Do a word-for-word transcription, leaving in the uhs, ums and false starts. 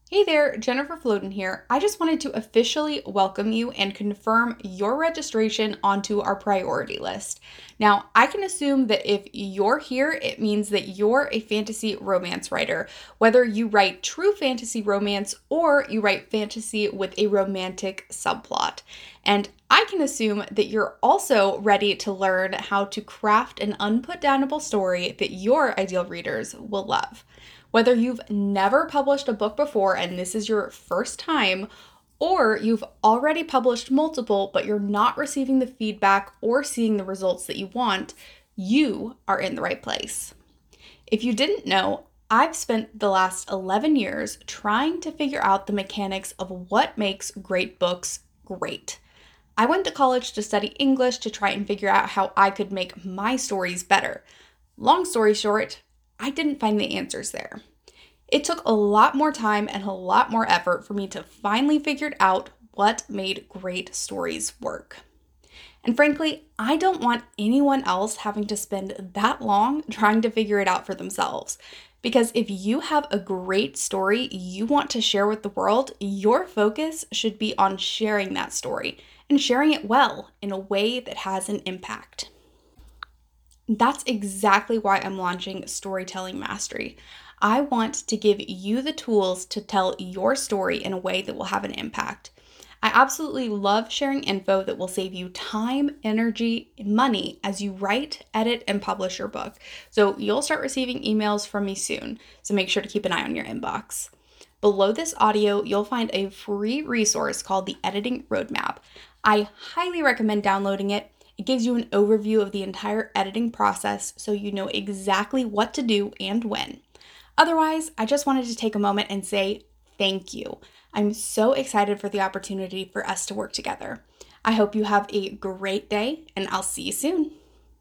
Hey there, Jennifer Floden here. I just wanted to officially welcome you and confirm your registration onto our priority list. Now, I can assume that if you're here, it means that you're a fantasy romance writer, whether you write true fantasy romance or you write fantasy with a romantic subplot. And I can assume that you're also ready to learn how to craft an unputdownable story that your ideal readers will love. Whether you've never published a book before and this is your first time, or you've already published multiple but you're not receiving the feedback or seeing the results that you want, you are in the right place. If you didn't know, I've spent the last eleven years trying to figure out the mechanics of what makes great books great. I went to college to study English to try and figure out how I could make my stories better. Long story short, I didn't find the answers there. It took a lot more time and a lot more effort for me to finally figure out what made great stories work. And frankly, I don't want anyone else having to spend that long trying to figure it out for themselves. Because if you have a great story you want to share with the world, your focus should be on sharing that story and sharing it well in a way that has an impact. That's exactly why I'm launching Storytelling Mastery. I want to give you the tools to tell your story in a way that will have an impact. I absolutely love sharing info that will save you time, energy, money as you write, edit, and publish your book. So you'll start receiving emails from me soon, so make sure to keep an eye on your inbox. Below this audio, you'll find a free resource called the Editing Roadmap. I highly recommend downloading it. It gives you an overview of the entire editing process so you know exactly what to do and when. Otherwise, I just wanted to take a moment and say thank you. I'm so excited for the opportunity for us to work together. I hope you have a great day, and I'll see you soon.